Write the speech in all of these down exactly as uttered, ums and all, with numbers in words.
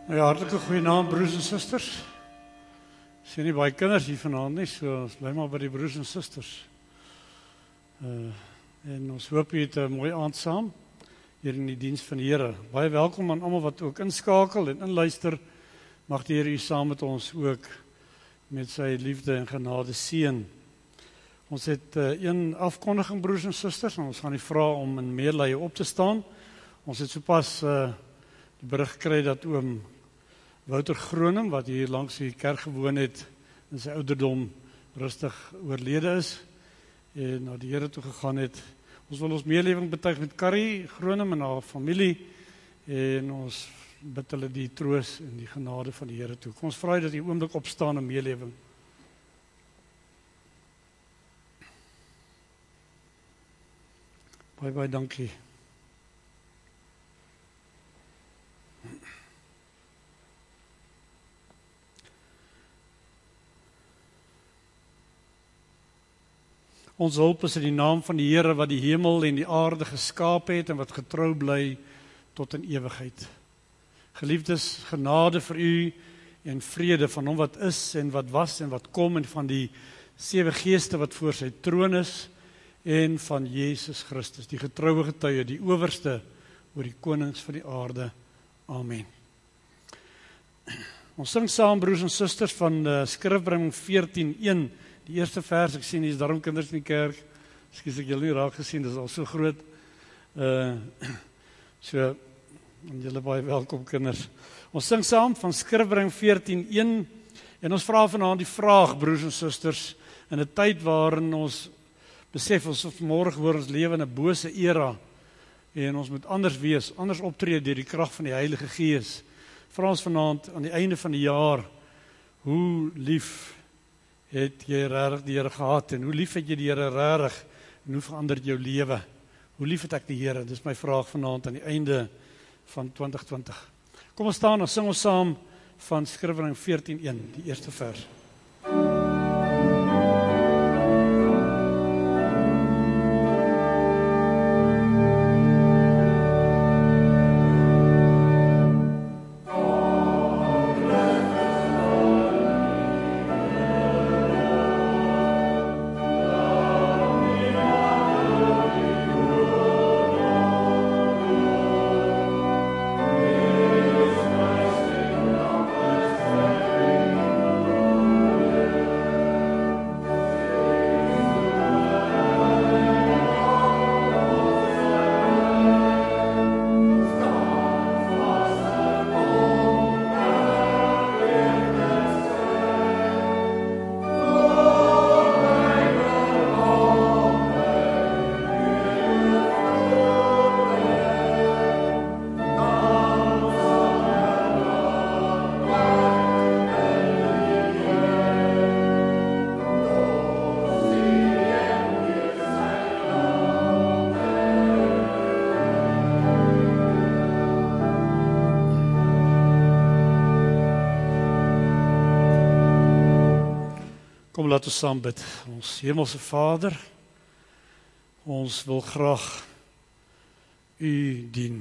Ja, hartelike goeienaand broers en susters. Ek sien nie baie kinders hier vanaand nie, so ons bly maar by die broers en susters. Uh, en ons hoop jy het 'n mooi aand saam hier in die diens van die Here. Baie welkom aan almal wat ook inskakel en inluister. Mag die Here u saam met ons ook met sy liefde en genade seën. Ons het uh, een afkondiging broers en susters en ons gaan u vra om in meerlye op te staan. Ons het sopas uh, die berig gekry dat oom Wouter Groenem, wat hier langs die kerk gewoon het, in sy ouderdom rustig oorlede is en na die Here toe gegaan het. Ons wil ons meelewing betuig met Carrie Groenem en haar familie en ons bid hulle die troos en die genade van die Here toe. Kom ons vra dat die oomblik opstaan in meelewing. Baie, baie dankie. Ons hulp is in die naam van die Here wat die hemel en die aarde geskaap het en wat getrou bly tot in ewigheid. Geliefdes, genade vir u en vrede van hom wat is en wat was en wat kom en van die sewe geeste wat voor sy troon is en van Jesus Christus, die getroue getuie, die owerste oor die konings van die aarde. Amen. Ons sing saam broers en susters van uh, Skrifbring veertien een. Die eerste vers, ek sien, hier is daarom kinders in die kerk. Ekskuus ek julle nie raak gesien, dit is al so groot. Uh, so, en julle baie welkom kinders. Ons sing saam van Skrifbring veertien een en ons vra vanaand die vraag, broers en susters, in 'n tyd waarin ons besef ons vanmôre hoor ons lewe in 'n bose era en ons moet anders wees, anders optree deur die krag van die Heilige Gees. Vra ons vanaand aan die einde van die jaar, hoe lief het jy regtig die Here gehad en hoe lief het jy die Here regtig en hoe verander jou lewe? Hoe lief het ek die Here? Dis my vraag vanaand aan die einde van twintig twintig. Kom ons staan en sing ons saam van Skrifbring veertien een, die eerste vers. Kom, laat ons saam bid. Ons hemelse Vader, ons wil graag u dien.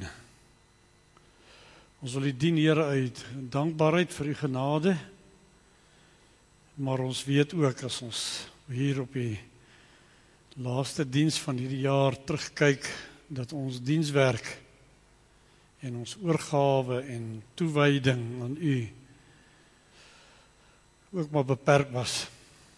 Ons wil u dien, Here, uit dankbaarheid vir u genade, maar ons weet ook as ons hier op die laaste diens van hierdie jaar terugkyk, dat ons dienswerk en ons oorgawe en toewyding aan u ook maar beperk was.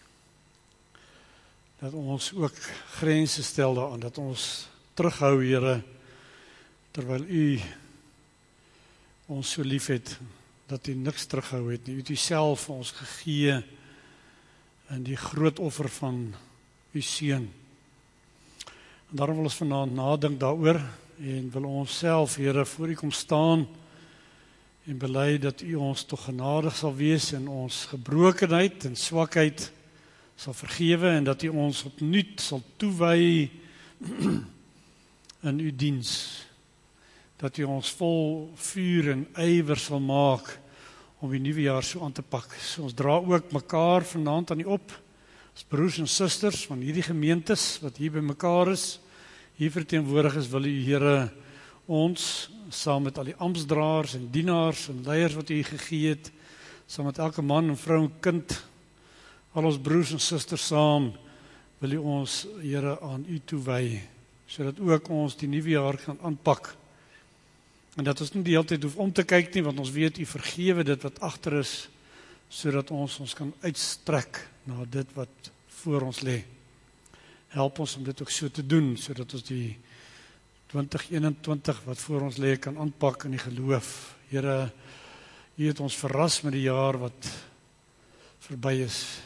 Dat ons ook grense stel daaraan, dat ons terughou, Here, terwyl u ons so lief het, dat u niks terughou het nie. U het u self vir ons gegee in die groot offer van u seun. En daarom wil ons vanaand nadink daaroor en wil ons self, Here, voor u kom staan en bely dat u ons tog genadig sal wees in ons gebrokenheid en swakheid sal vergewe en dat u ons opnuut sal toewy in u diens. Dat u ons vol vuur en ywer sal maak om die nuwe jaar so aan te pak. So ons dra ook mekaar vanaand aan u op, as broers en susters van hierdie gemeentes wat hier by mekaar is, hier verteenwoordig is, wil u, Here, ons, saam met al die amptdraers en dienaars en leiers wat u gegee het, saam met elke man en vrou en kind, al ons broers en susters saam, wil u ons, Here, aan u toewy, sodat ook ons die nuwe jaar kan aanpak. En dat ons nie die hele tyd hoef om te kyk nie, want ons weet u vergewe dit wat agter is, sodat ons ons kan uitstrek na dit wat voor ons lê. Help ons om dit ook so te doen, sodat ons die twintig eenentwintig wat voor ons lê kan aanpak in die geloof. Here, u het ons verras met die jaar wat verby is.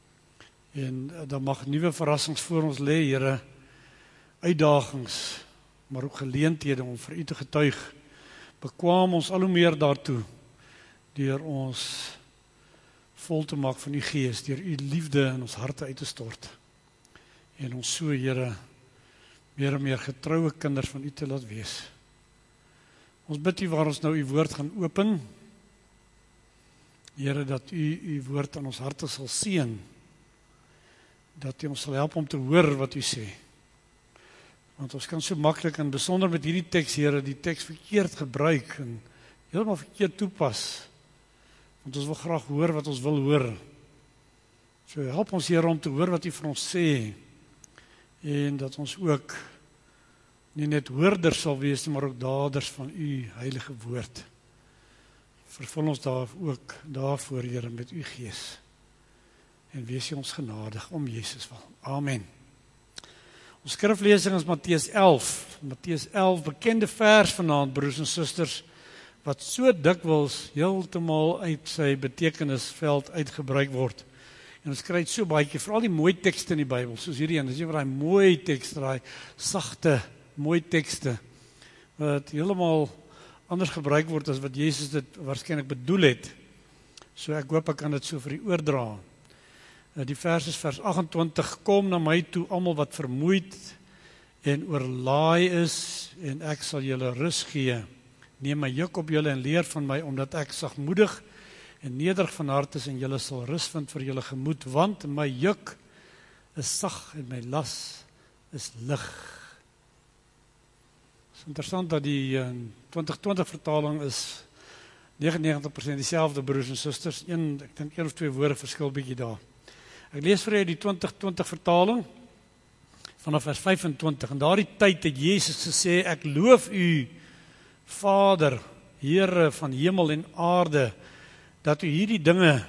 En dan mag nuwe verrassings voor ons lê, Here, uitdagings, maar ook geleenthede om vir u te getuig. Bekwaam ons al hoe meer daartoe, deur ons vol te maak van u gees, deur u liefde in ons harte uit te stort. En ons so, Here, meer en meer getroue kinders van u te laat wees. Ons bid u waar ons nou u woord gaan open, Here, dat u u woord aan ons harte sal seën, dat u ons sal help om te hoor wat u sê. Want ons kan so maklik, en besonder met hierdie teks, Here, die teks verkeerd gebruik, en heeltemal verkeerd toepas, want ons wil graag hoor wat ons wil hoor. So help ons, Here, om te hoor wat u vir ons sê, en dat ons ook nie net hoorders sal wees, maar ook daders van u heilige woord. Vervul ons daar ook daarvoor, Here, met u gees. En wees u ons genadig om Jesus wil. Amen. Ons skriflesing is Matteus elf. Matteus elf, bekende vers vanaand, broers en susters, wat so dikwels heeltemal uit sy betekenisveld uitgebruik word. En ons kry dit so baie keer, veral die mooi tekste in die Bybel, soos hierdie een, dis nie vir daai mooi tekste, daai sagte, mooi tekste, wat heeltemal anders gebruik word as wat Jesus dit waarskynlik bedoel het. So ek hoop ek kan dit so vir u oordra. Die vers is vers agt-en-twintig, kom na my toe, almal wat vermoeid en oorlaai is, en ek sal julle rus gee. Neem my juk op julle en leer van my, omdat ek sagmoedig en nederig van hart is, en julle sal rus vind vir julle gemoed, want my juk is sag en my las is lig. Het is interessant dat die uh, twintig twintig vertaling is negenennegentig persent dieselfde, broers en susters, een, ek dink een of twee woorde verskil bietjie daar. Ek lees vir julle die twintig twintig vertaling vanaf vers vyf-en-twintig. En daardie tyd het Jesus gesê, ek loof u, Vader, Here van hemel en aarde, dat u hierdie dinge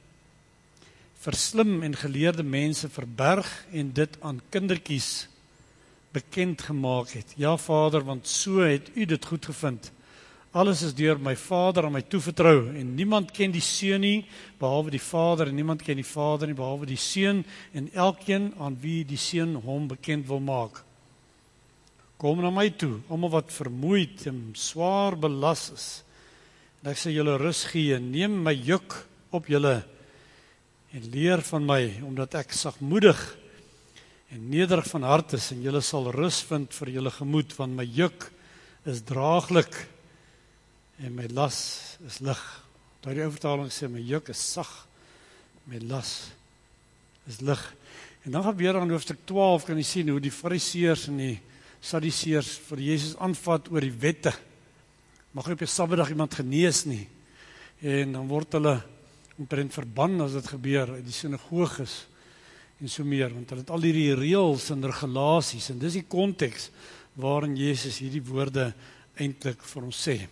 vir slim en geleerde mense verberg en dit aan kindertjies bekend gemaak het. Ja, Vader, want so het u dit goed gevind. Alles is deur my Vader aan my toevertrou, en niemand ken die Seun nie, behalwe die Vader, en niemand ken die Vader nie, behalwe die Seun, en elkeen aan wie die Seun hom bekend wil maak. Kom na my toe, almal wat vermoeid en swaar belas is, en ek sal julle rus gee. Neem my juk op julle, en leer van my, omdat ek sagmoedig en nederig van hart is, en julle sal rus vind vir julle gemoed, want my juk is draaglik, en my las is lig. Daardie ou vertaling sê, my juk is sag, my las is lig. En dan gebeur aan hoofstuk twaalf, kan jy sien hoe die fariseërs en die Sadduseërs vir Jesus aanvat oor die wette. Mag nie op die Sabbatdag iemand genees nie. En dan word hulle omtrent verban as dit gebeur uit die sinagoges en so meer, want hulle het al hierdie reëls en regulasies, en dis die konteks waarin Jesus hierdie woorde eintlik vir ons sê.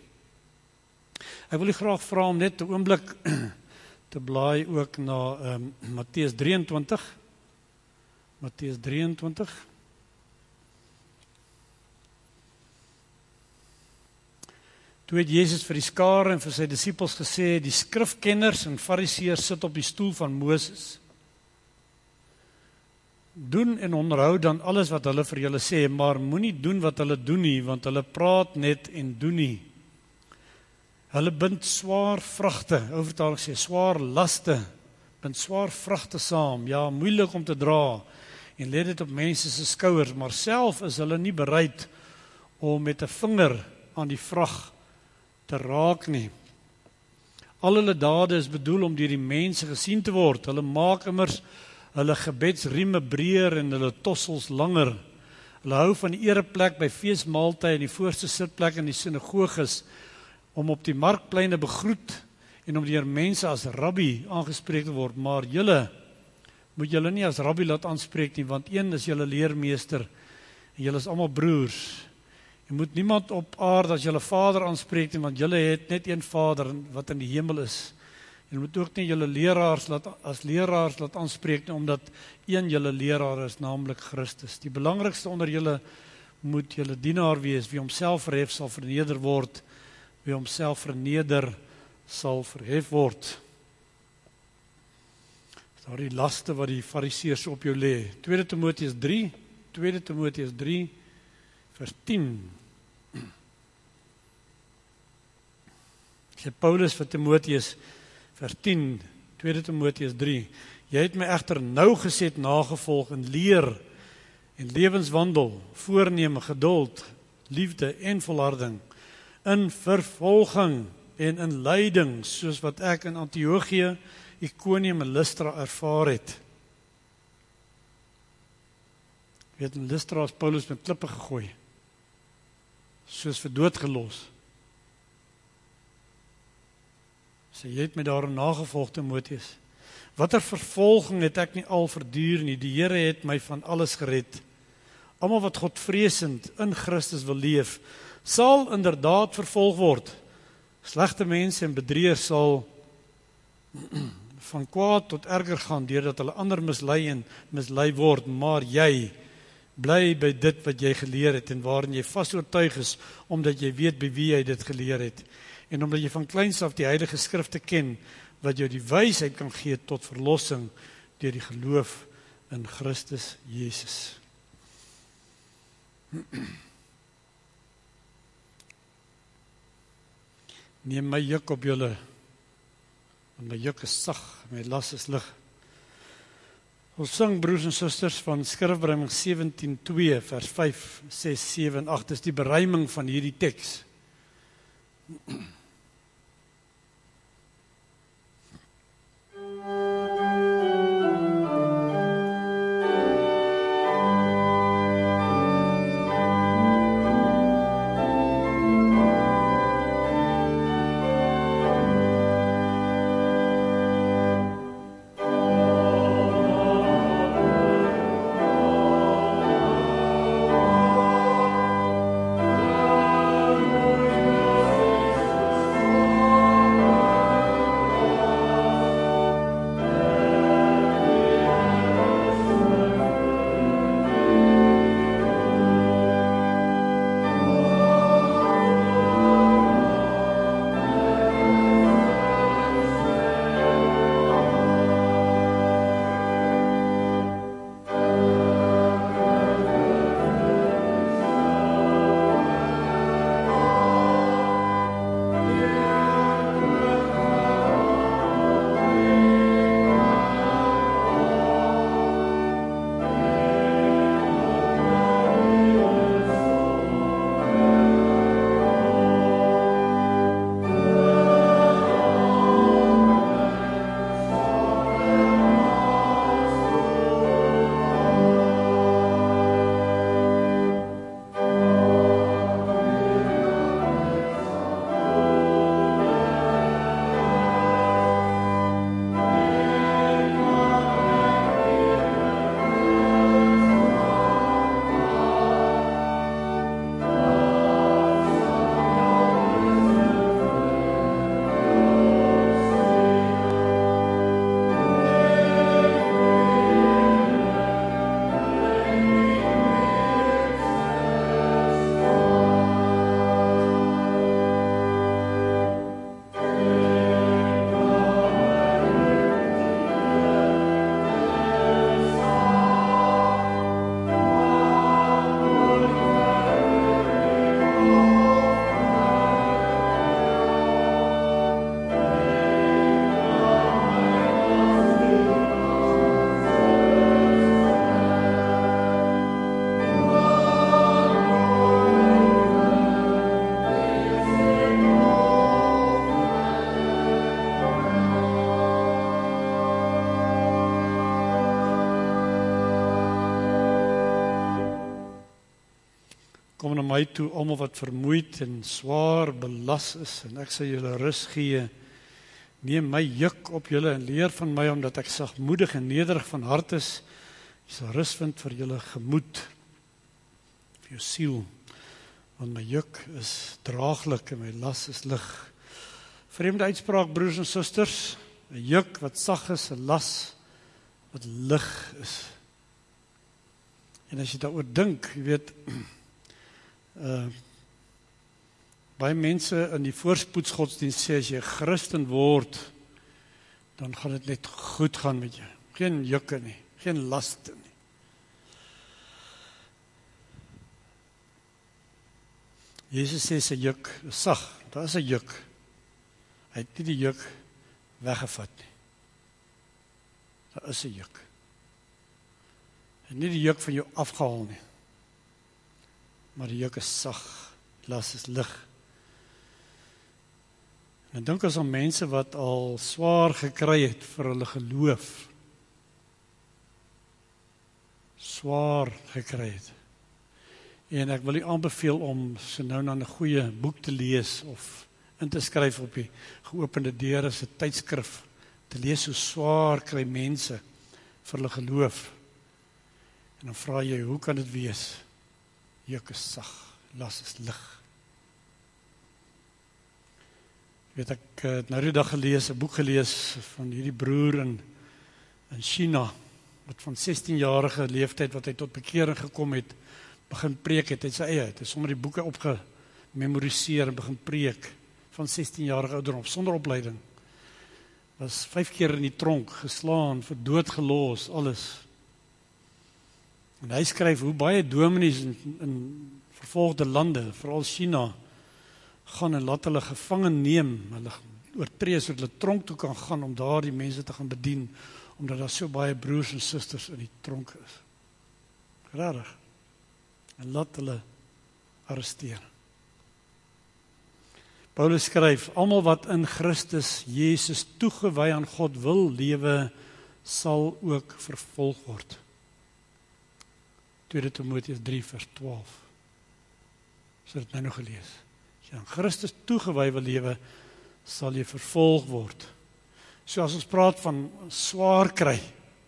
Ek wil u graag vra om net 'n oomblik te blaai ook na um, Matteus drieëntwintig. Matteus drieëntwintig. Toe het Jesus vir die skare en vir sy disippels gesê, die skrifkenners en fariseërs sit op die stoel van Moses. Doen en onderhou dan alles wat hulle vir julle sê, maar moenie doen wat hulle doen nie, want hulle praat net en doen nie. Hulle bind swaar vragte, ou vertaling sê, swaar laste, bind swaar vragte saam, ja, moeilik om te dra, en lê dit op mense se skouers, maar self is hulle nie bereid om met 'n vinger aan die vrag te raak nie. Al hulle dade is bedoel om deur die mense gesien te word. Hulle maak immers hulle gebedsrieme breër en hulle tossels langer. Hulle hou van die ereplek by feesmaaltye en die voorste sitplek in die sinagoges om op die markpleine begroet en om deur mense as rabbi aangespreek te word, maar julle moet julle nie as rabbi laat aanspreek nie, want een is julle leermeester en julle is almal broers. Jy moet niemand op aarde as julle vader aanspreek nie, want julle het net een Vader wat in die hemel is. Jy moet ook nie julle leraars laat, as leraars laat aanspreek nie, omdat een julle leraar is, naamlik Christus. Die belangrikste onder julle moet julle dienaar wees, wie homself verhef sal verneder word, wie homself verneder sal verhef word. Daar die laste wat die fariseërs op jou lê. Tweede Timoteus drie, Tweede Timoteus drie, vers tien. Sê Paulus vir Timoteus, vers tien, Tweede Timoteus drie, jy het my egter nougeset nagevolg in leer en lewenswandel, voorneme, geduld, liefde en volharding, in vervolging en in lyding, soos wat ek in Antiochië, Iconium en Lystra ervaar het. Weet, in Lystra is Paulus met klippe gegooi, soos vir dood gelos. Sê, jy het my daarin nagevolg, Timoteus. Watter vervolging het ek nie al verduur nie, die Here het my van alles gered. Almal wat Godvreesend in Christus wil leef, sal inderdaad vervolg word. Slegte mense en bedrieërs sal van kwaad tot erger gaan, deurdat hulle ander mislei en mislei word, maar jy bly by dit wat jy geleer het en waarin jy vas oortuig is, omdat jy weet by wie jy dit geleer het, en omdat jy van kleins af die Heilige Skrifte ken, wat jou die wysheid kan gee tot verlossing deur die geloof in Christus Jesus. Neem my juk op julle, want my juk is sag, my las is lig. Ons sing, broers en susters, van Skrifbereiming sewentien twee, vers vyf, ses, sewe en agt, dis die beruiming van hierdie teks. my toe, almal wat vermoeid en swaar belas is, en ek sal julle rus gee. Neem my juk op julle en leer van my, omdat ek sagmoedig en nederig van hart is. Jy sal rus vind vir julle gemoed, vir jou siel. Want my juk is draaglik en my las is lig. Vreemde uitspraak, broers en susters. 'n juk wat sag is, 'n las wat lig is. En as jy daaroor dink, jy weet, uh, baie mense in die voorspoedsgodsdienst sê, as jy 'n Christen word, dan gaan dit net goed gaan met jou. Geen jukke nie, geen laste nie. Jesus sê sy juk is sag, daar is 'n juk. Hy het nie die juk weggevat nie. Daar is 'n juk. Hy het nie die juk van jou afgehaal nie. Maar die juk is sag, die las is lig. En ek dink ons aan mense wat al swaar gekry het vir hulle geloof. Swaar gekry het. En ek wil u aanbeveel om so nou na 'n goeie boek te lees of in te skryf op die geopende deure se tydskrif, te lees hoe swaar kry mense vir hulle geloof. En dan vra jy, hoe kan dit wees? Juk is sag, las is lig. Weet ek het nou die dag gelees, 'n boek gelees van hierdie broer in, in China, wat van sestienjarige leeftyd, wat hy tot bekering gekom het, begin preek het, hy sy eie, het hy sommer die boeke opgememoriseer en begin preek, van sestienjarige ouderdom, sonder opleiding, was vyf keer in die tronk, geslaan, vir dood gelos, alles. En hy skryf hoe baie dominees in, in vervolgde lande, veral China, gaan en laat hulle gevangen neem, hulle oortree, sodat hulle tronk toe kan gaan, om daar die mense te gaan bedien, omdat daar so baie broers en susters in die tronk is. Rarig. En laat hulle arresteer. Paulus skryf, almal wat in Christus Jesus toegewy aan God wil lewe, sal ook vervolg word. Tweede Timoteus drie vers twaalf. So het nou nog gelees. As jy aan Christus toegewy wil lewe, sal jy vervolg word. So as ons praat van swaar kry,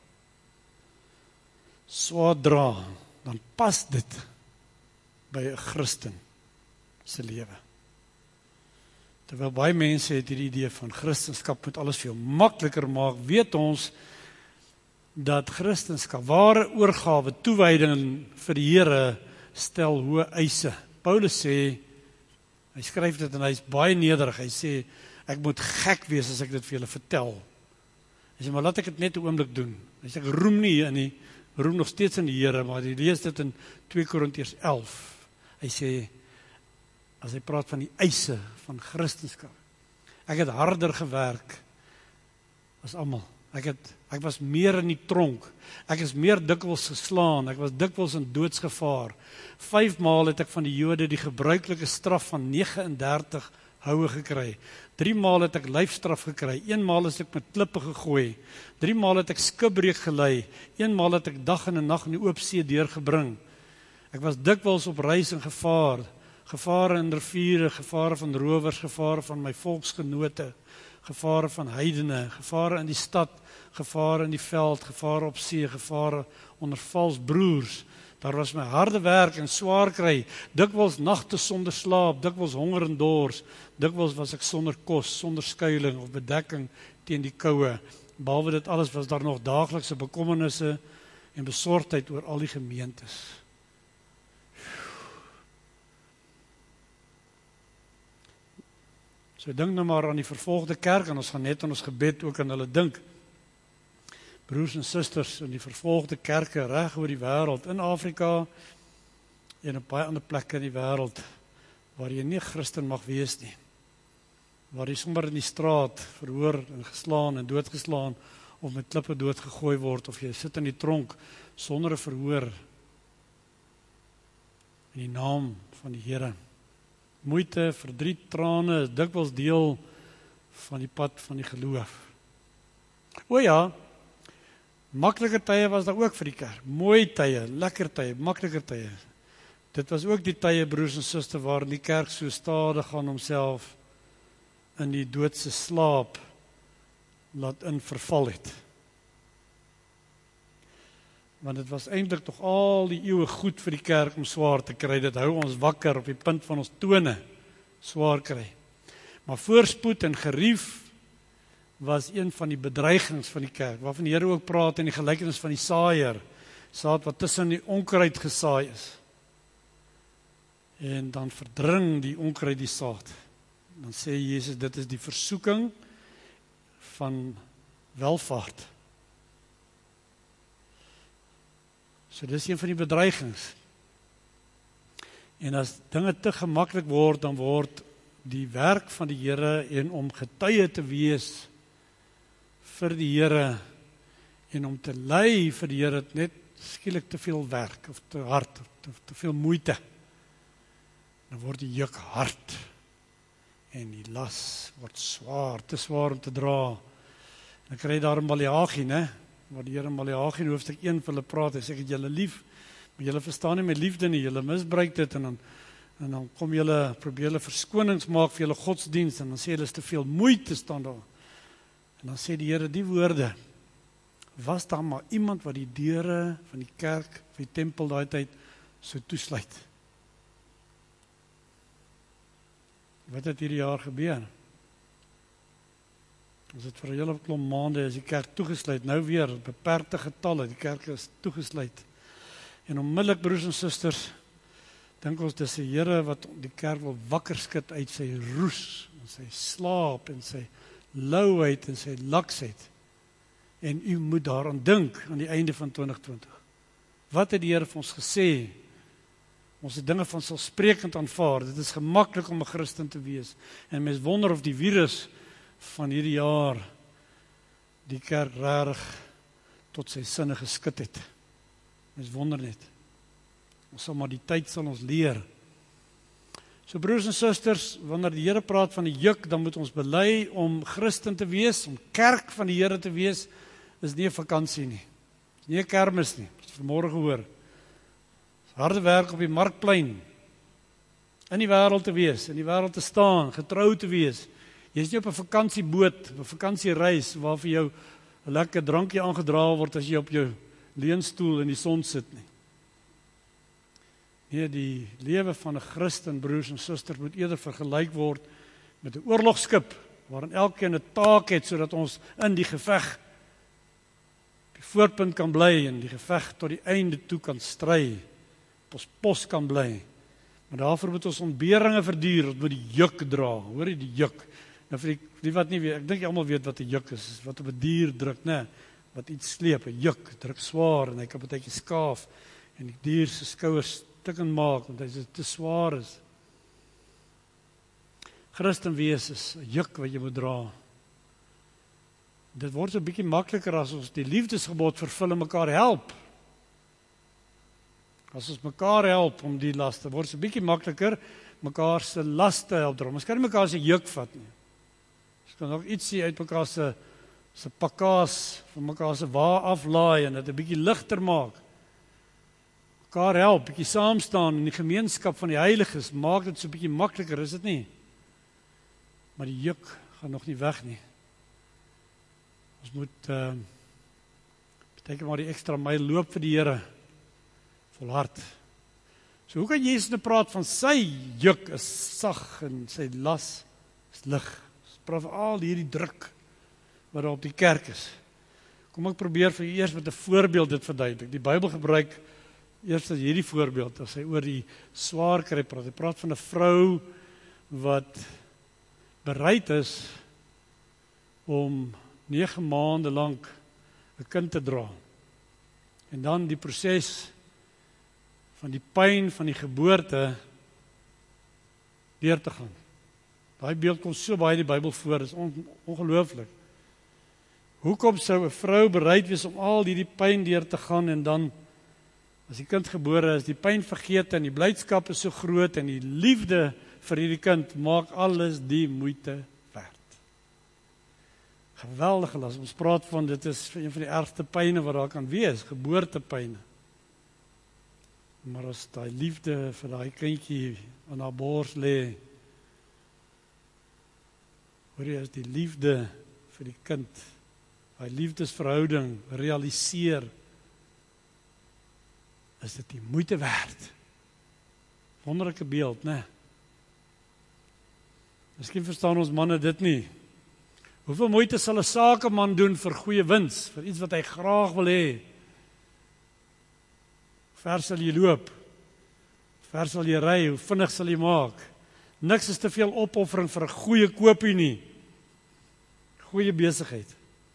swaar dra, dan pas dit by 'n Christen se lewe. Terwyl baie mense het hierdie idee van Christenskap moet alles veel makliker maak, weet ons dat Christenskap, ware oorgawe, toewyding vir die Here, stel hoë eise. Paulus sê, hy skryf dit en hy is baie nederig, hy sê, ek moet gek wees as ek dit vir julle vertel. Hy sê, maar laat ek dit net 'n oomblik doen. Hy sê, ek roem nie hier in die, roem nog steeds in die Here, maar hy lees dit in twee Korintiërs elf. Hy sê, as hy praat van die eise van Christenskap, ek het harder gewerk as almal. Ek het, ek was meer in die tronk. Ek is meer dikwels geslaan. Ek was dikwels in doodsgevaar. Vyf maal het ek van die Jode die gebruikelike straf van nege en dertig houe gekry. Drie maal het ek lyfstraf gekry. Een maal is ek met klippe gegooi. Drie maal het ek skipbreek gelei. Een maal het ek dag en 'n nag in die oop see deurgebring. Ek was dikwels op reis en gevaar. Gevare in riviere, gevare van rowers, gevare van my volksgenote, gevare van heidene, gevare in die stad, gevare in die veld, gevare op see, gevare onder vals broers. Daar was my harde werk en swaar kry, dikwels nagte sonder slaap, dikwels honger en dors, dikwels was ek sonder kos, sonder skuiling of bedekking teen die koue. Behalwe dit alles was daar nog daaglikse bekommernisse en besorgdheid oor al die gemeentes. So dink nou maar aan die vervolgde kerk, en ons gaan net in ons gebed ook aan hulle dink. Broers en susters in die vervolgde kerke reg oor die wêreld, in Afrika en op baie ander plekke in die wêreld, waar jy nie Christen mag wees nie. Waar jy sommer in die straat verhoor en geslaan en doodgeslaan, of met klippe doodgegooi word, of jy sit in die tronk sonder 'n verhoor, in die naam van die Here. Moeite, verdriet, trane is dikwels deel van die pad van die geloof. O ja, maklike tye was daar ook vir die kerk. Mooi tye, lekker tye, maklike tye. Dit was ook die tye, broers en susters, waarin die kerk so stadig aan homself in die doodse slaap laat in verval het. Want dit was eintlik tog al die eeue goed vir die kerk om swaar te kry. Dit hou ons wakker op die punt van ons tone swaar kry. Maar voorspoed en gerief was een van die bedreigings van die kerk, waarvan die Here ook praat in die gelykenis van die saaier, saad wat tussen die onkruid gesaai is. En dan verdring die onkruid die saad. Dan sê Jesus, dit is die versoeking van welvaart. So dis een van die bedreigings. En as dinge te gemaklik word, dan word die werk van die Here en om getuie te wees vir die Here en om te lei vir die Here net skielik te veel werk of te hard, of te, te veel moeite. Dan word die juk hard en die las word swaar, te swaar om te dra. Dan kry jy daar in Maleagi, né? Waar die Here in Maleagi in hoofstuk een vir hulle praat, hy sê, ek het julle lief, maar julle verstaan nie my liefde nie, julle misbruik dit, en dan, en dan kom julle, probeer julle verskonings maak vir julle godsdienst, en dan sê julle is te veel moeite staan daar. En dan sê die Here die woorde, was daar maar iemand wat die deure van die kerk, van die tempel daai tyd, so toesluit. Wat het hierdie jaar gebeur? As dit vir 'n hele klomp maande is die kerk toegesluit, nou weer beperkte getalle, die kerk is toegesluit. En onmiddellik, broers en susters, dink ons dis die Here wat die kerk wil wakker skud uit sy roes, en sy slaap, en sy louheid, en sy laksheid. En u moet daaraan dink, aan die einde van twintig twintig. Wat het die Here vir ons gesê? Ons het dinge van selfsprekend aanvaar. Dit is gemaklik om 'n Christen te wees. En mens wonder of die virus van hierdie jaar die kerk regtig tot sy sinne geskit het. Mens wonder net. Ons sal maar die tyd sal ons leer. So broers en susters, wanneer die Here praat van die juk, dan moet ons bely om Christen te wees, om kerk van die Here te wees, is nie 'n vakansie nie. Is nie 'n kermis nie. Ons het vanmôre gehoor. Harde werk op die markplein, in die wêreld te wees, in die wêreld te staan, getrou te wees. Jy is nie op 'n vakansieboot, op 'n vakansiereis, waar vir jou 'n lekker drankie aangedra word as jy op jou leunstoel in die son sit nie. Nee, die lewe van 'n Christen, broers en susters, moet eerder vergelyk word met 'n oorlogskip, waarin elkeen 'n taak het, sodat ons in die geveg op die voorpunt kan bly, en die geveg tot die einde toe kan stry, ons pos kan bly. Maar daarvoor moet ons ontberinge verduur, ons moet die juk dra, hoor jy die juk. Nou vir die, die wat nie weet, ek dink jy almal weet wat 'n juk is, wat op 'n dier druk, né? Wat iets sleep, 'n juk, druk swaar, en hy kan baie keer skaaf, en die dier se skouers stikken maak, want hy te swaar is. Christen wees is 'n juk wat jy moet dra. Dit word so 'n bietjie makliker as ons die liefdesgebod vervul en mekaar help. As ons mekaar help om die laste, word so 'n bietjie makliker, mekaar se laste help dra. Ons kan nie mekaar se juk vat nie. Ons kan ook ietsie uit mekaar se se pakkaas, van mekaar se wa aflaai en dit 'n bietjie ligter maak. Mekaar help, bietjie saam staan in die gemeenskap van die heiliges, maak dit so 'n bietjie makliker, is dit nie? Maar die juk gaan nog nie weg nie. Ons moet uh, beteken maar die ekstra myl loop vir die Here. Volhard. So hoe kan Jesus nou praat van sy juk is sag en sy las is lig? Ons praat van al hierdie druk wat daar op die kerk is. Kom ek probeer vir u eers met 'n voorbeeld dit verduidelik. Die Bybel gebruik eers as hierdie voorbeeld as hy oor die swaar kry praat. Hy praat van 'n vrou wat bereid is om nege maande lank 'n kind te dra. En dan die proses van die pyn van die geboorte deur te gaan. Daai beeld kom so baie in die Bybel voor, dit is on, ongelooflik. Hoekom sou 'n vrou bereid wees om al hierdie pyn deur te gaan en dan, as die kind gebore is, die pyn vergeet en die blydskap is so groot en die liefde vir hierdie kind maak alles die moeite werd. Geweldig las, ons praat van, dit is een van die ergste pyne wat daar kan wees, geboortepyne. Maar as daai liefde vir daai kindjie aan haar bors lê, hoor jy, as die liefde vir die kind, daai liefdesverhouding realiseer, is dit die moeite werd. Wonderlike beeld, né? Miskien verstaan ons manne dit nie. Hoeveel moeite sal 'n sakeman doen vir goeie wins, vir iets wat hy graag wil hê? Hoe ver sal jy loop? Hoe ver sal jy ry? Hoe vinnig sal jy maak? Niks is te veel opoffering vir 'n goeie koopie nie. Goeie besigheid.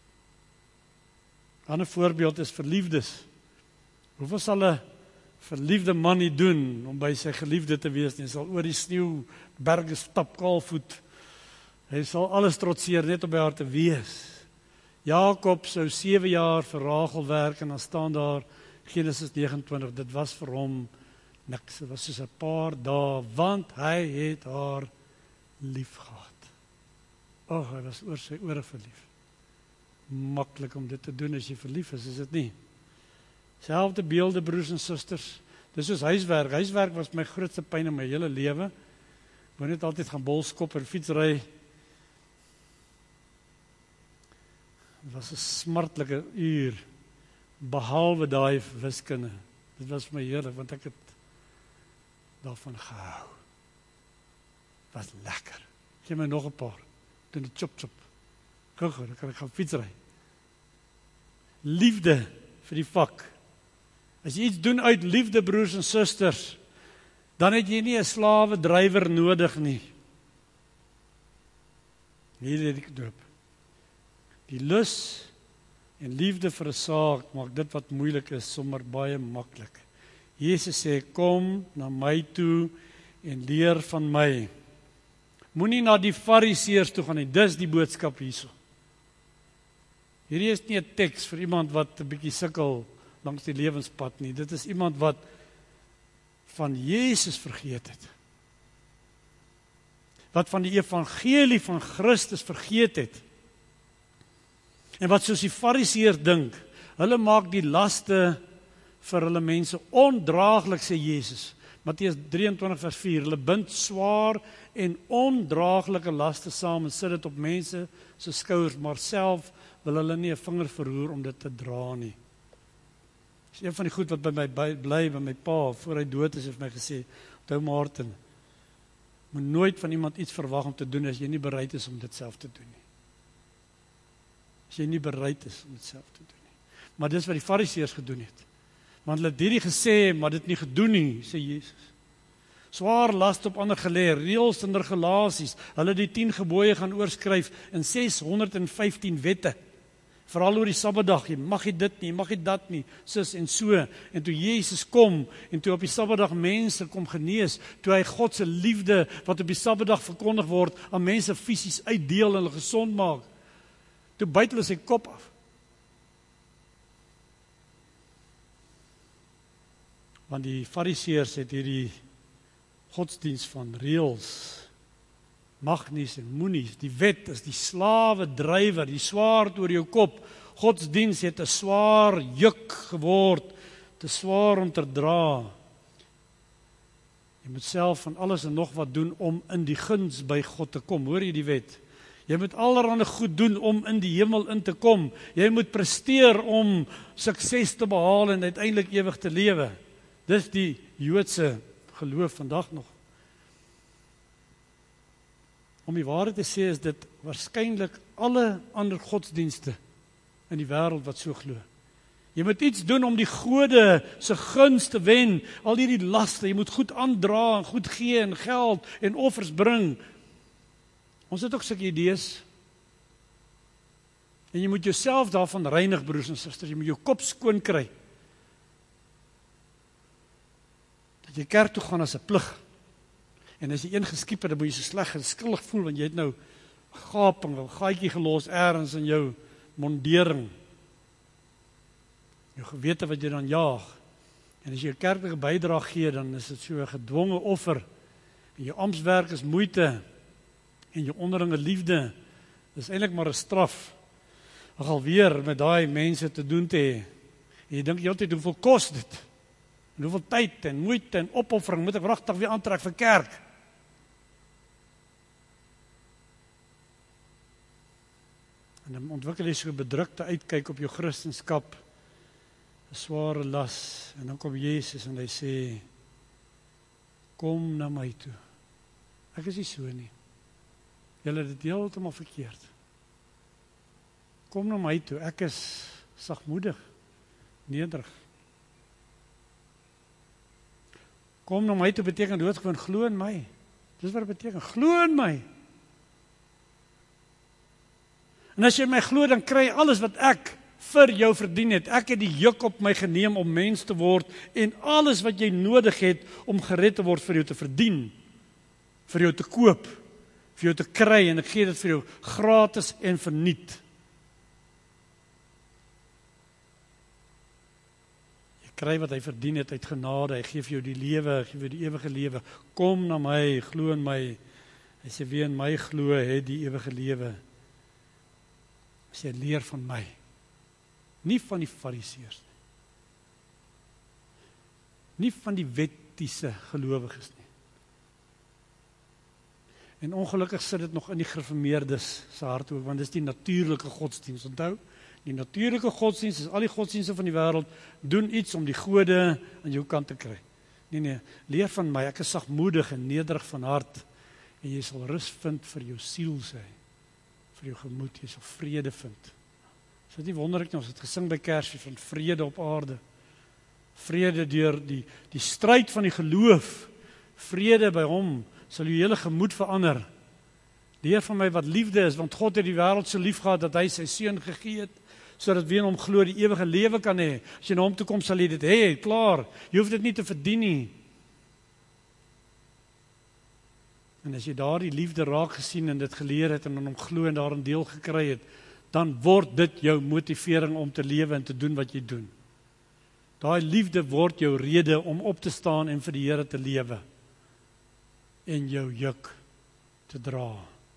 'n Ander voorbeeld is verliefdes. Hoeveel sal 'n verliefde man nie doen om by sy geliefde te wees nie? Hy sal oor die sneeuberge stap kaalvoet. Hy sal alles trotseer net om by haar te wees. Jakob sou sewe jaar vir Rachel werk en dan staan daar Genesis nege en twintig, dit was vir hom niks, dit was soos 'n paar dae, want hy het haar lief gehad. O, hy was oor sy ore verlief. Maklik om dit te doen as jy verlief is, is dit nie? Selfde beelde, broers en susters. Dis soos huiswerk. Huiswerk was my grootste pyn in my hele lewe. Ek wou net altyd gaan bolskop en fietsry. Dit was 'n smartlike uur, behalwe daai wiskunde. Dit was vir my heerlik, want ek het daarvan gehou. Het was lekker. Geef my nog 'n paar. Doen die chop chop. Gou gou, dan kan ek gaan fietsry. Liefde vir die vak. As jy iets doen uit liefde, broers en susters, dan het jy nie 'n slawe drywer nodig nie. Hier het ek doop. Die lus en liefde vir 'n saak maak dit wat moeilik is sommer baie maklik. Jesus sê, kom na my toe en leer van my. Moenie na die fariseërs toe gaan nie, dis die boodskap hierso. Hierdie is nie 'n teks vir iemand wat 'n bietjie sukkel langs die lewenspad nie. Dit is iemand wat van Jesus vergeet het. Wat van die evangelie van Christus vergeet het. En wat soos die fariseërs dink, hulle maak die laste vir hulle mense ondraaglik, sê Jesus. Matteus drie en twintig vers vier, hulle bind swaar en ondraaglike laste saam en sit dit op mense se skouers, maar self wil hulle nie 'n vinger verroer om dit te dra nie. Dis een van die goed wat by my by, bly, by my pa, voor hy dood is, het my gesê, onthou Martin, moet nooit van iemand iets verwag om te doen, as jy nie bereid is om dit self te doen nie. As jy nie bereid is om dit self te doen nie. Maar dis wat die fariseërs gedoen het. Want hulle het hierdie gesê, maar dit nie gedoen nie, sê Jesus. Swaar las op ander gelê, reëls en regulasies, hulle die tien gebooie gaan oorskryf in ses honderd en vyftien wette. Veral oor die Sabbatdag, jy mag nie dit nie, jy mag nie dat nie, sis en so. En toe Jesus kom, en toe op die Sabbatdag mense kom genees, toe hy God se liefde, wat op die Sabbatdag verkondig word, aan mense fisies uitdeel en hulle gesond maak, toe byt hulle sy kop af. Want die fariseërs het hierdie godsdienst van reëls, mag nies en moenies, die wet is die slawe drywer, die swaard oor jou kop. Godsdienst het 'n swaar juk geword, te swaar om te dra. Jy moet self van alles en nog wat doen om in die guns by God te kom. Hoor jy die wet? Jy moet allerhande goed doen om in die hemel in te kom. Jy moet presteer om sukses te behaal en uiteindelik ewig te lewe. Dis die Joodse geloof vandag nog. Om die waarheid te sê is dit waarskynlik alle ander godsdienste in die wêreld wat so glo. Jy moet iets doen om die gode se guns te wen, al hierdie laste, jy moet goed aandra en goed gee en geld en offers bring. Ons het ook sulke idees. En jy moet jouself daarvan reinig, broers en susters, jy moet jou kop skoon kry. Dat jy kerk toe gaan as 'n plig. En as jy een geskiep het, dan moet jy so sleg en skuldig voel, want jy het nou gaping, 'n gaatjie gelos ergens in jou mondering. Jou gewete wat jy dan jaag. En as jy 'n kerklike bydrae gee, dan is dit so 'n gedwonge offer. En jou amptswerk is moeite. En jou onderlinge liefde is eintlik maar 'n straf. Ek al weer met daai mense te doen te hê. En jy dink jy altyd, hoeveel kos dit? En hoeveel tyd en moeite en opoffering moet ek wragtig weer aantrek vir kerk? En dan ontwikkel jy so 'n bedrukte uitkyk op jou Christenskap, 'n sware las, en dan kom Jesus en hy sê, kom na my toe. Ek is nie so nie. Julle het dit heeltemal verkeerd. Kom na my toe, ek is sagmoedig, nederig. Kom na my toe beteken doodgewoon glo in my. Dis wat dit beteken, glo in my. En as jy my glo, dan kry jy alles wat ek vir jou verdien het. Ek het die juk op my geneem om mens te word en alles wat jy nodig het om gered te word vir jou te verdien, vir jou te koop, vir jou te kry, en ek gee dit vir jou gratis en verniet. Jy kry wat hy verdien het uit genade, hy gee vir jou die lewe, hy gee vir jou die ewige lewe. Kom na my, glo in my. Hy sê wie in my glo, het die ewige lewe. As jy leer van my, nie van die fariseërs nie, nie van die wettiese gelowiges nie. En ongelukkig sit dit nog in die gereformeerdes se hart ook, want dis die natuurlike godsdienst. Onthou, die natuurlike godsdienst is al die godsdienste van die wêreld doen iets om die gode aan jou kant te kry. Nee nee, leer van my, ek is sagmoedig en nederig van hart, en jy sal rus vind vir jou siel, sê hy. Vir jou gemoed, jy sal vrede vind. Is dit nie wonderlik nie, ons het gesing by Kersfees van vrede op aarde. Vrede deur die, die stryd van die geloof. Vrede by hom, sal jou hele gemoed verander. Leer van my wat liefde is, want God het die wêreld so lief gehad, dat hy sy seun gegee het, sodat wie in hom glo die ewige lewe kan hê. As jy na hom toe kom, sal jy dit hê, klaar. Jy hoef dit nie te verdien nie. En as jy daar die liefde raak gesien en dit geleer het en in hom glo en daarin deel gekry het, dan word dit jou motivering om te lewe en te doen wat jy doen. Daai liefde word jou rede om op te staan en vir die Here te lewe en jou juk te dra.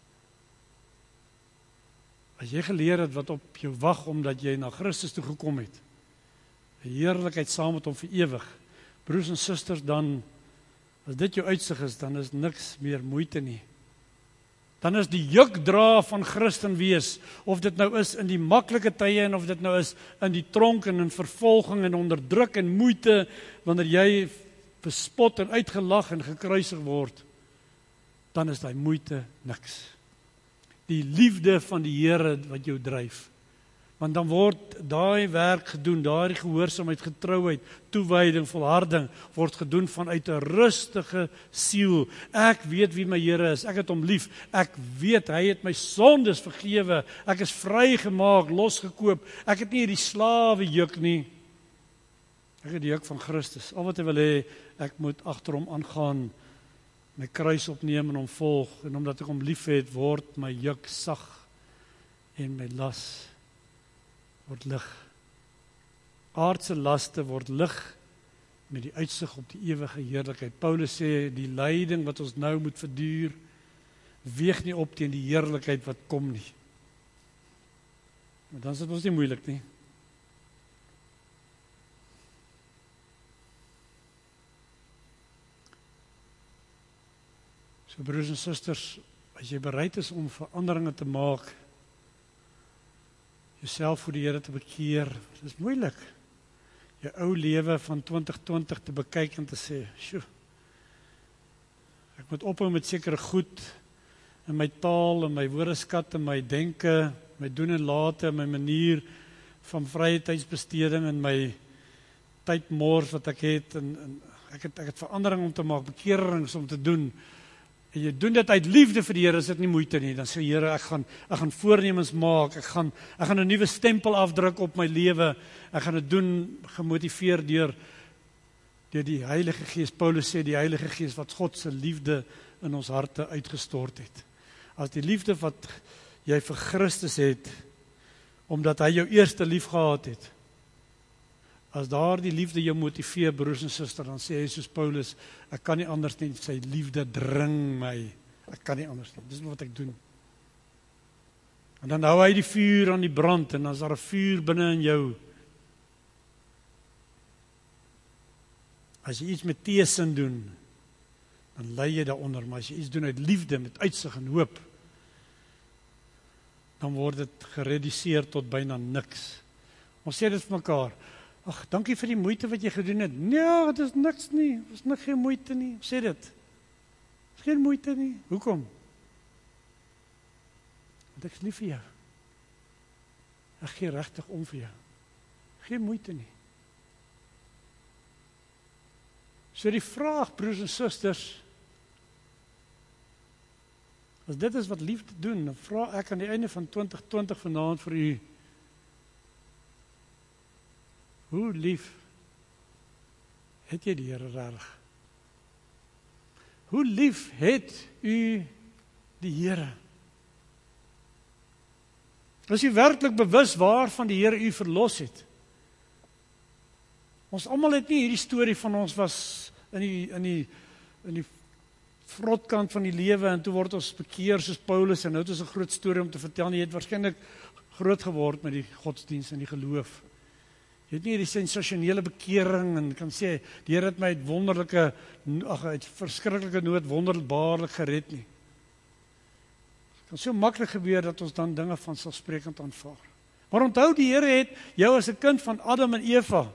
As jy geleer het wat op jou wag omdat jy na Christus toe gekom het, 'n heerlikheid saam met hom vir ewig, broers en susters, dan as dit jou uitsig is, dan is niks meer moeite nie. Dan is die juk dra van Christen wees, of dit nou is in die maklike tye en of dit nou is in die tronk en in vervolging en onderdruk en moeite, wanneer jy bespot en uitgelag en gekruisig word, dan is daai moeite niks. Die liefde van die Here wat jou dryf. Want dan word daai werk gedoen, daai gehoorsaamheid, getrouheid, toewyding, volharding, word gedoen vanuit 'n rustige siel. Ek weet wie my Here is, ek het hom lief, ek weet hy het my sondes vergewe, ek is vrygemaak, losgekoop, ek het nie hierdie slawe juk nie. Ek het die juk van Christus. Al wat hy wil hê, ek moet agter hom aangaan, my kruis opneem en hom volg, en omdat ek hom lief het, word my juk sag en my las word lig. Aardse laste word lig met die uitsig op die ewige heerlikheid. Paulus sê, die lyding wat ons nou moet verduur, weeg nie op teen die heerlikheid wat kom nie. Maar dan is dit ons nie moeilik nie. So broers en susters, as jy bereid is om veranderinge te maak, jouself voor die Here te bekeer, dit is moeilik. Jou ou lewe van twintig twintig te bekyk en te sê, sjoe, ek moet ophou met sekere goed in my taal, in my woordeskat, in my denke, my doen en late, in my manier van vrye tydsbesteding, en my tydmors wat ek het, en, en ek het, ek het verandering om te maak, bekerings om te doen, en jy doen dit uit liefde vir die Here, is dit nie moeite nie. Dan sê Here, ek gaan ek gaan voornemens maak, ek gaan ek gaan 'n nuwe stempel afdruk op my lewe. Ek gaan dit doen gemotiveer deur deur die Heilige Gees. Paulus sê die Heilige Gees wat God se liefde in ons harte uitgestort het. As die liefde wat jy vir Christus het, omdat hy jou eerste lief gehad het, as daar die liefde jou motiveer, broers en susters, dan sê hy soos Paulus, ek kan nie anders nie, sy liefde dring my, ek kan nie anders nie, dis wat ek doen. En dan hou hy die vuur aan die brand, en dan is daar 'n vuur binne in jou. As jy iets met teesin doen, dan lei jy daaronder, maar as jy iets doen uit liefde, met uitsig en hoop, dan word dit gereduseer tot byna niks. Ons sê dit vir mekaar, ag, dankie vir die moeite wat jy gedoen het. Nee, dit is niks nie, dit is niks geen moeite nie, sê dit. Dit is geen moeite nie, hoekom? Want ek is lief vir jou. Ek gee regtig om vir jou. Geen moeite nie. So die vraag, broers en susters, as dit is wat liefde doen, dan vra ek aan die einde van twintig twintig vanaand vir u, hoe lief het jy die Here regtig? Hoe lief het u die Here? As u werklik bewus waarvan die Here u verlos het. Ons almal het nie hierdie storie van ons was in die in die in die vrotkant van die lewe en toe word ons bekeer soos Paulus en nou het ons 'n groot storie om te vertel. Jy het waarskynlik groot geword met die godsdienst en die geloof. Jy het nie hierdie sensasionele bekering en kan sê, die Here het my uit wonderlike, ag, uit verskriklike nood wonderbaarlik gered nie. Het kan so maklik gebeur dat ons dan dinge van selfsprekend aanvaar. Maar onthou, die Here het jou as 'n kind van Adam en Eva,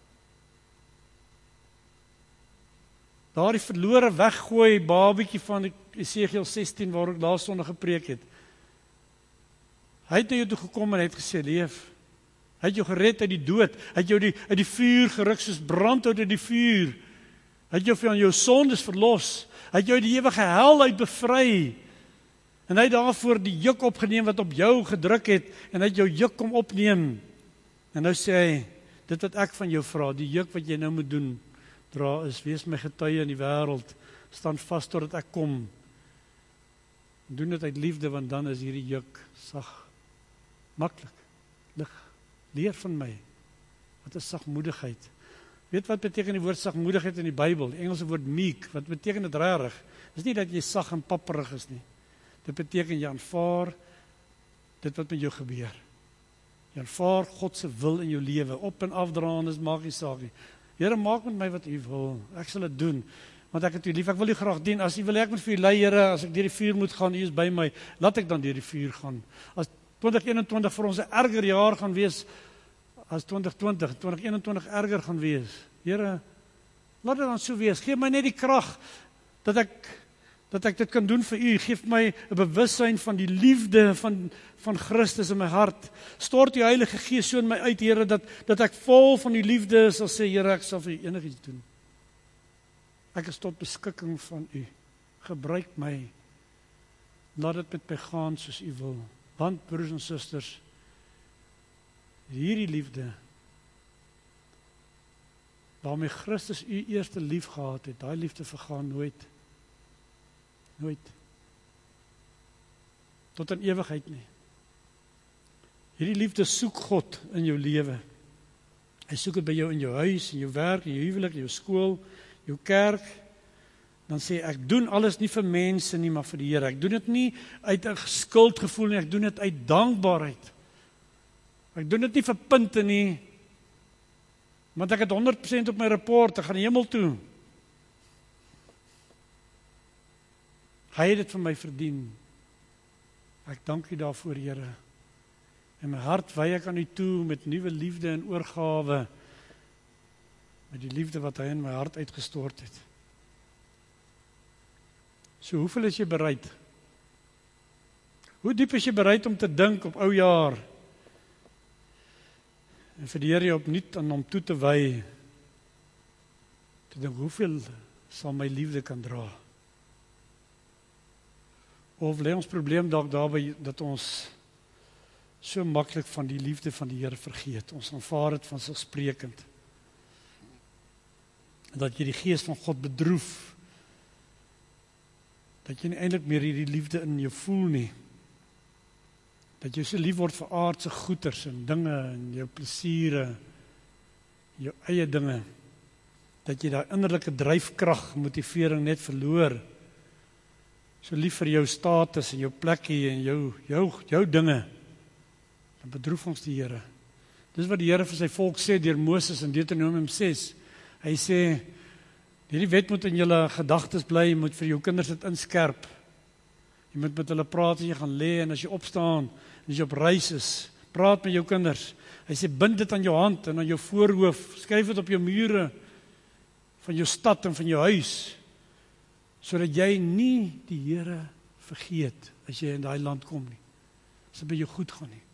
daar die verlore weggooi babietjie van Esegiel sestien waar ek laas sondag gepreek het. Hy het na jou toe gekom en hy het gesê, leef. Hy het jou gered uit die dood. Hy het jou die, uit die vuur geruk soos brandhout uit die vuur. Hy het jou van jou sondes verlos. Hy het jou uit die ewige hel uit bevry. En hy het daarvoor die juk opgeneem wat op jou gedruk het. En hy het jou juk kom opneem. En nou sê hy, dit wat ek van jou vra, die juk wat jy nou moet doen, dra is, wees my getuie in die wêreld, staan vas totdat ek kom. Doen dit uit liefde, want dan is hierdie juk sag, maklik, lig. Leer van my. Wat is sagmoedigheid? Weet wat beteken die woord sagmoedigheid in die Bybel? Die Engelse woord meek, wat beteken dit regtig? Dis nie dat jy sag en papperig is nie. Dit beteken jy aanvaar dit wat met jou gebeur. Jy aanvaar God se wil in jou lewe, op en afdraand, is maak nie saak nie. Here, maak met my wat u wil. Ek sal dit doen, want ek het u lief. Ek wil u graag dien. As u wil ek moet vir u lei, Here, as ek deur die vuur moet gaan, u is by my. Laat ek dan deur die vuur gaan. As twintig eenentwintig vir ons 'n erger jaar gaan wees as twintig twintig, twintig eenentwintig erger gaan wees. Here, laat dit dan so wees. Geef my net die krag dat ek dat ek dit kan doen vir u. Geef my 'n bewussyn van die liefde van van Christus in my hart. Stort die Heilige Gees so in my uit, Here, dat dat ek vol van die liefde sal sê, Here, ek sal vir u enigiets doen. Ek is tot beskikking van u. Gebruik my. Laat dit met my gaan soos u wil. Want, broers en susters, hierdie liefde, waarmee Christus u eerste lief gehad het, daai liefde vergaan nooit. Nooit. Tot in ewigheid nie. Hierdie liefde soek God in jou lewe. Hy soek dit by jou in jou huis, in jou werk, in jou huwelik, in jou skool, jou kerk. Dan sê ek doen alles nie vir mense nie, maar vir die Here. Ek doen dit nie uit 'n skuldgevoel nie, ek doen dit uit dankbaarheid. Ek doen dit nie vir punte nie, want ek het honderd persent op my rapport, ek gaan die hemel toe. Hy het dit vir my verdien. Ek dank u daarvoor, Here. En my hart wy ek aan u toe met nuwe liefde en oorgawe, met die liefde wat hy in my hart uitgestort het. So, hoeveel is jy bereid? Hoe diep is jy bereid om te dink op ou jaar? En vir die Here jy opnuut aan hom toe te wy, te dink, hoeveel sal my liefde kan dra? Of lê ons probleem dalk daarby dat ons so maklik van die liefde van die Here vergeet. Ons aanvaar dit vanselfsprekend. Dat jy die Gees van God bedroef, dat jy nie eintlik meer hierdie liefde in jou voel nie. Dat jy so lief word vir aardse goeders en dinge en jou plesiere, jou eie dinge. Dat jy daai innerlike dryfkrag, motivering net verloor. So lief vir jou status en jou plekkie en jou, jou, jou dinge. Dan bedroef ons die Here. Dis wat die Here vir sy volk sê deur Moses in Deuteronomium ses. Hy sê, Hierdie wet moet in julle gedagtes bly, jy moet vir jou kinders dit inskerp. Jy moet met hulle praat as jy gaan lê en as jy opstaan, as jy op reis is, praat met jou kinders. Hy sê, bind dit aan jou hand en aan jou voorhoof, skryf dit op jou mure van jou stad en van jou huis, sodat jy nie die Here vergeet as jy in daai land kom nie. As dit by jou goed gaan nie.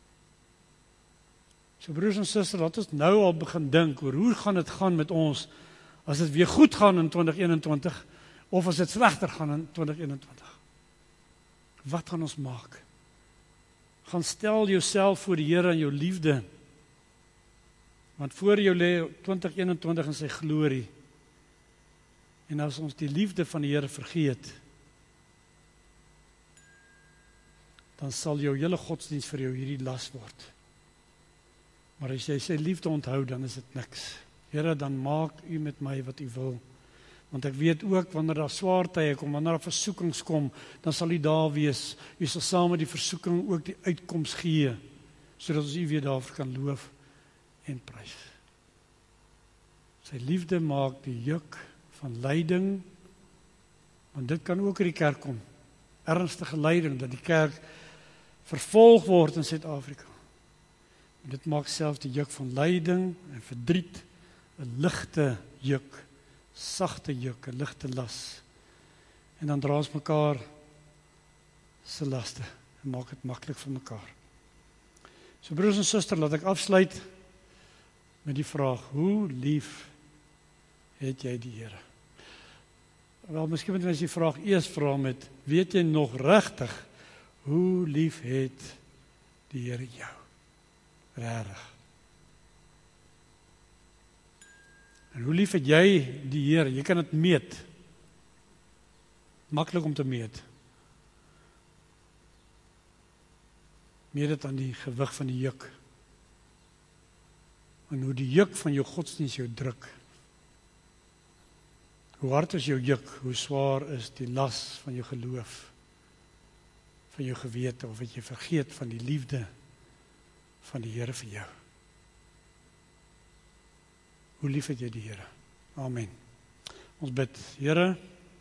So broers en susters, laat ons nou al begin dink oor hoe gaan dit gaan met ons as dit weer goed gaan in twintig eenentwintig of as dit slegter gaan in twintig eenentwintig. Wat gaan ons maak? Gaan stel jouself voor die Here in jou liefde. Want voor jou lê twintig eenentwintig in sy glorie. En as ons die liefde van die Here vergeet, dan sal jou hele godsdienst vir jou hierdie las word. Maar as jy sy liefde onthou, dan is dit niks. Here, dan maak u met my wat u wil. Want ek weet ook, wanneer daar swaar tye kom, wanneer daar versoekings kom, dan sal u daar wees. U sal saam met die versoeking ook die uitkoms gee, sodat ons u weer daarvoor kan loof en prys. Sy liefde maak die juk van lyding, want dit kan ook in die kerk kom. Ernstige lyding, dat die kerk vervolg word in Suid-Afrika. Dit maak selfs die juk van lyding en verdriet 'n ligte juk, sagte juk, 'n ligte las. En dan dra ons mekaar se laste en maak dit maklik vir mekaar. So broers en susters, laat ek afsluit met die vraag: hoe lief het jy die Here? Wel, miskien moet ons die vraag eers vra met: weet jy nog regtig hoe lief het die Here jou? Regtig. En hoe lief het jy die Here? Jy kan dit meet. Maklik om te meet. Meet dit aan die gewig van die juk. En hoe die juk van jou godsdienst jou druk. Hoe hard is jou juk? Hoe swaar is die las van jou geloof? Van jou gewete, of wat jy vergeet van die liefde van die Here vir jou? Hoe lief het jy die Here? Amen. Ons bid. Here,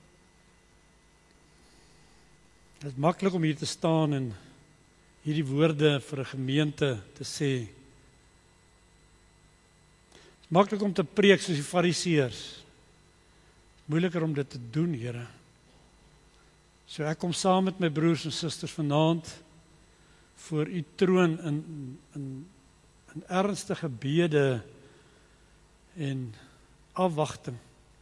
dit is maklik om hier te staan en hierdie woorde vir 'n gemeente te sê. Het is maklik om te preek soos die Fariseërs. Moeiliker om dit te doen, Here. So ek kom saam met my broers en susters vanaand voor u troon in, in, in ernstige bede en afwagting.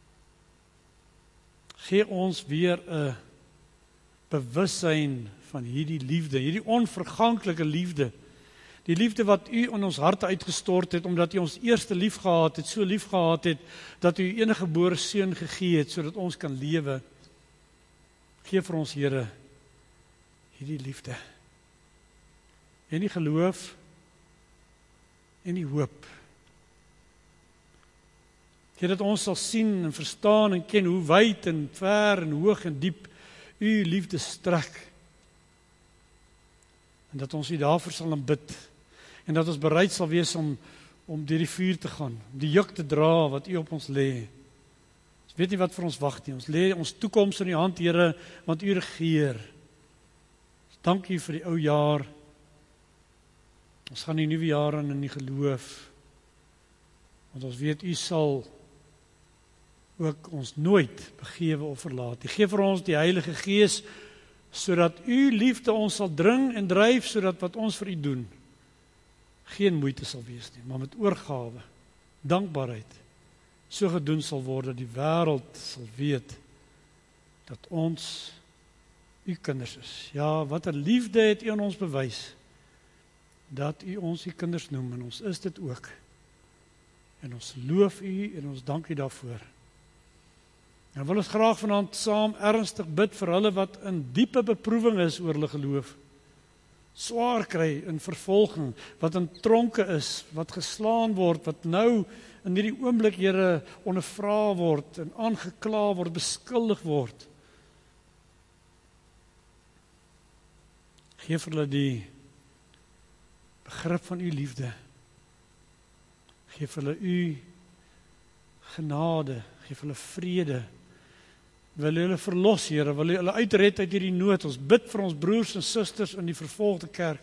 Gee ons weer 'n bewussyn van hierdie liefde, hierdie onverganklike liefde. Die liefde wat u in ons harte uitgestort het, omdat u ons eerste lief gehad het, so lief gehad het, dat u enige gebore seun gegee het, sodat ons kan lewe. Gee vir ons, Here, hierdie liefde. En die geloof, en die hoop. Gee dat ons sal sien en verstaan en ken hoe wyd en ver en hoog en diep u liefde strek. En dat ons u daarvoor sal aanbid. En dat ons bereid sal wees om, om deur die vuur te gaan, om die juk te dra wat u op ons lê. Ons weet nie wat vir ons wag nie. Ons lê ons toekoms in u hand, Here, want u regeer. Dankie vir die ou jaar. Ons gaan die nuwe jaar in in die geloof. Want ons weet u sal ook ons nooit begewe of verlaat. U gee vir ons die Heilige Gees, sodat u liefde ons sal dring en dryf, sodat wat ons vir u doen geen moeite sal wees nie, maar met oorgawe, dankbaarheid, so gedoen sal word dat die wêreld sal weet dat ons u kinders is. Ja, wat 'n liefde het u aan ons bewys, dat u ons u kinders noem, en ons is dit ook. En ons loof u en ons dank u daarvoor. Nou wil ons graag vanaand saam ernstig bid vir hulle wat in diepe beproewing is oor hulle geloof. Swaar kry in vervolging, wat in tronke is, wat geslaan word, wat nou in hierdie oomblik, Here, ondervra word en aangekla word, beskuldig word. Geef hulle die begrip van u liefde. Geef hulle u genade, geef hulle vrede. Wil hulle verlos, Here, wil hulle uitred uit hierdie nood. Ons bid vir ons broers en susters in die vervolgde kerk.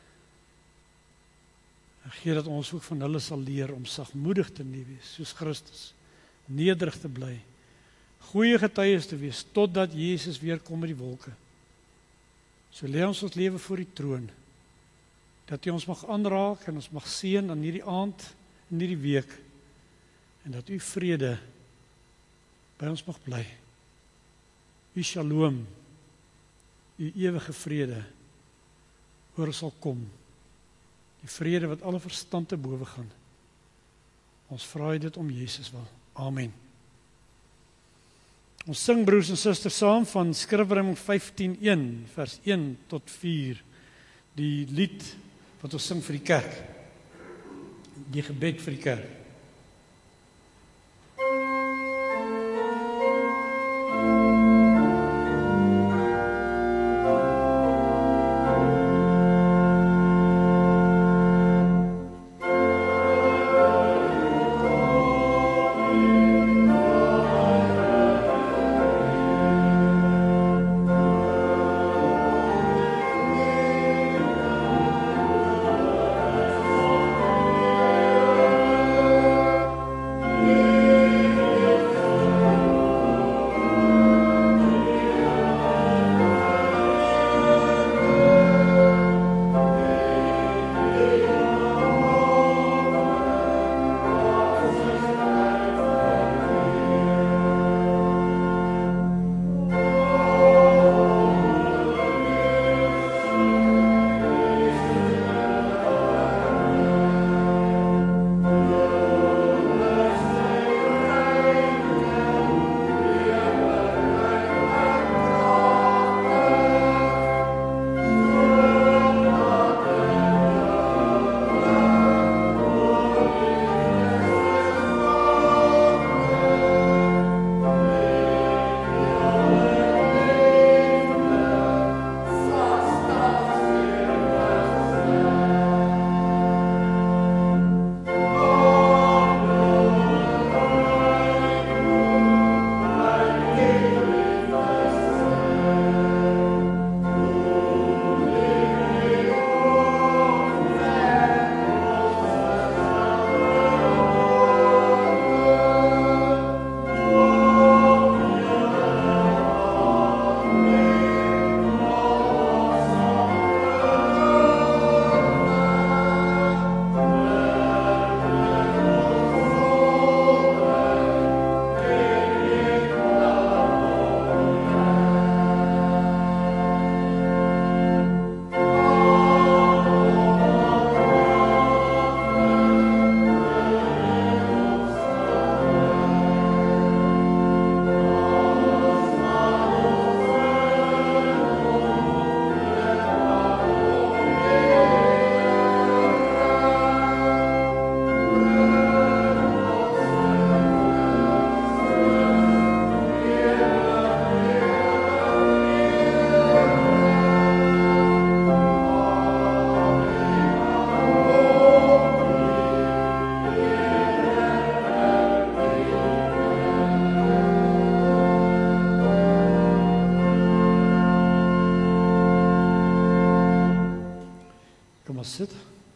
En gee dat ons ook van hulle sal leer om sagmoedig te wees, soos Christus, nederig te bly, goeie getuies te wees, totdat Jesus weer kom met die wolke. So lê ons ons lewe voor die troon, dat U ons mag aanraak en ons mag seën aan hierdie aand, in hierdie week, en dat U vrede by ons mag bly. U shalom, U ewige vrede, oor ons sal kom. Die vrede wat alle verstand te bowe gaan. Ons vra dit om Jesus wil. Amen. Ons sing broers en susters saam van Skrifreim vyftien een, vers een tot vier. Die lied wat ons sing vir die kerk. Die gebed vir die kerk. Sit.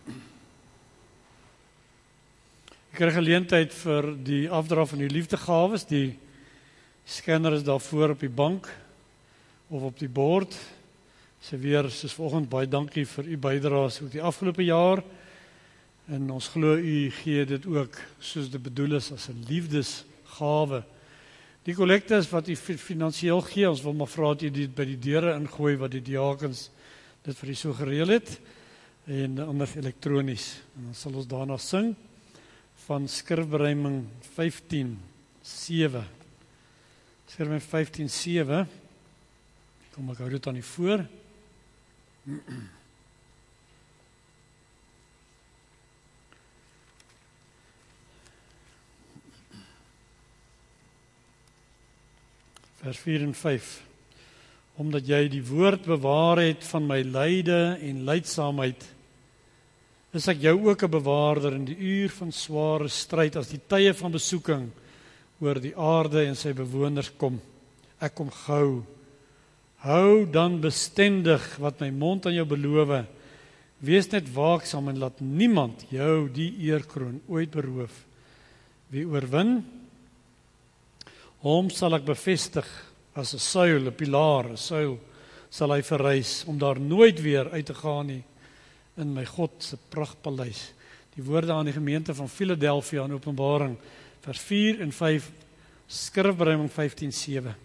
Ek kry geleentheid vir die afdra van die liefdegawes. Die scanner is daar voor op die bank of op die bord. Sy weer soos vanoggend baie dankie vir u bydraes oor die afgelope jaar. En ons glo u gee dit ook soos dit bedoel is as 'n liefdesgawe. Die kollektes wat u finansiëel gee, ons wil maar vra dat u dit by die deure ingooi wat die diakens dit vir u so gereël het. En anders elektronies. En dan sal ons daarna sing van Skrifbereiming vyftien sewe. Skrifbereiming vyftien sewe. Kom ek hou dit aan die voor. Vers vier en vyf. Omdat jy die woord bewaar het van my lyde en lydsaamheid, is ek jou ook 'n bewaarder in die uur van sware stryd, as die tye van besoeking oor die aarde en sy bewoners kom. Ek kom gou. Hou dan bestendig wat my mond aan jou beloof. Wees net waaksaam en laat niemand jou die eerkroon ooit beroof. Wie oorwin, hom sal ek bevestig as 'n suil, 'n pilaar, 'n suil sal hy verrys, om daar nooit weer uit te gaan nie in my God se pragtpaleis. Die woorde aan die gemeente van Philadelphia in Openbaring, vers vier en vyf, Skrifbereiming vyftien sewe.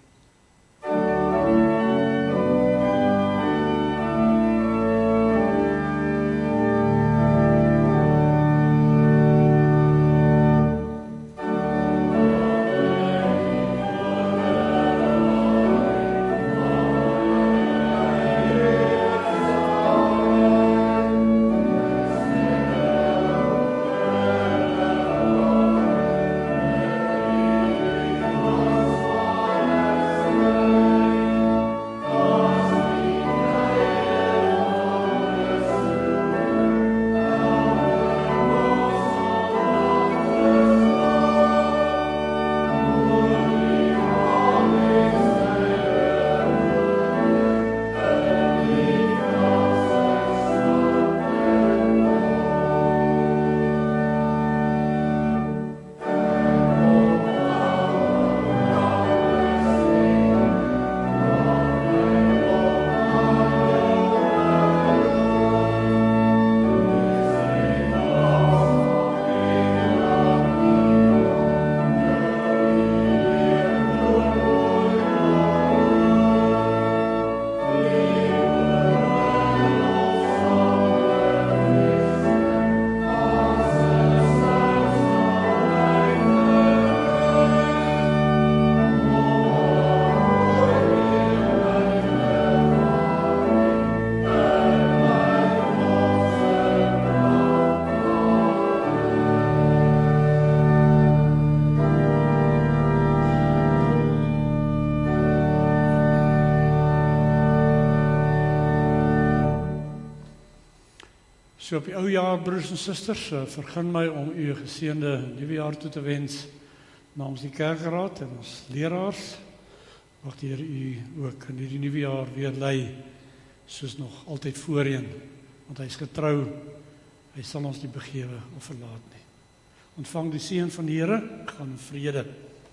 So op die ou jaar, broers en susters, vergun my om u 'n geseënde nuwe jaar toe te wens namens die kerkraad en ons leraars. Mag die Here u ook in hierdie nuwe jaar weer lei, soos nog altyd voorheen, want hy is getrou, hy sal ons nie begewe of verlaat nie. Ontvang die seën van die Here, gaan in vrede.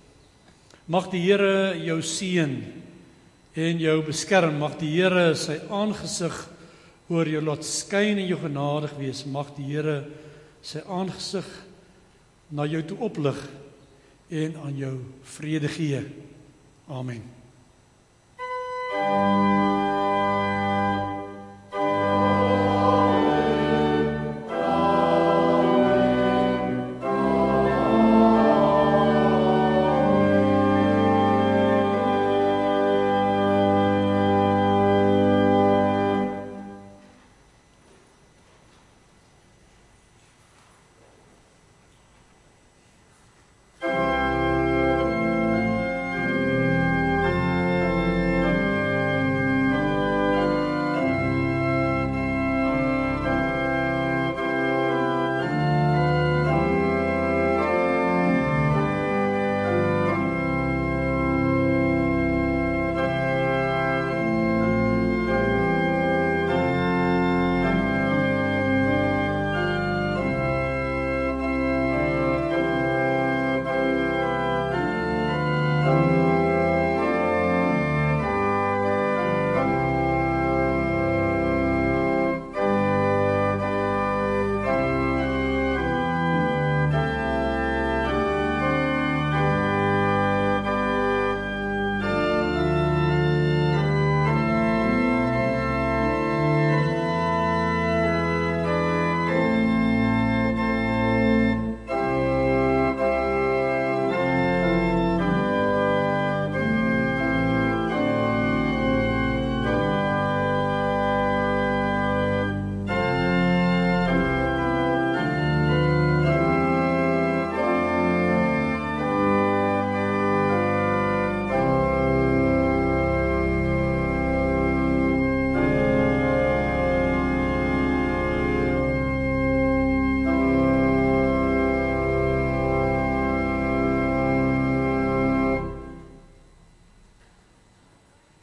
Mag die Here jou seën en jou beskerm, mag die Here sy aangesig oor jou laat skyn en jou genadig wees, mag die Here sy aangesig na jou toe oplig en aan jou vrede gee. Amen.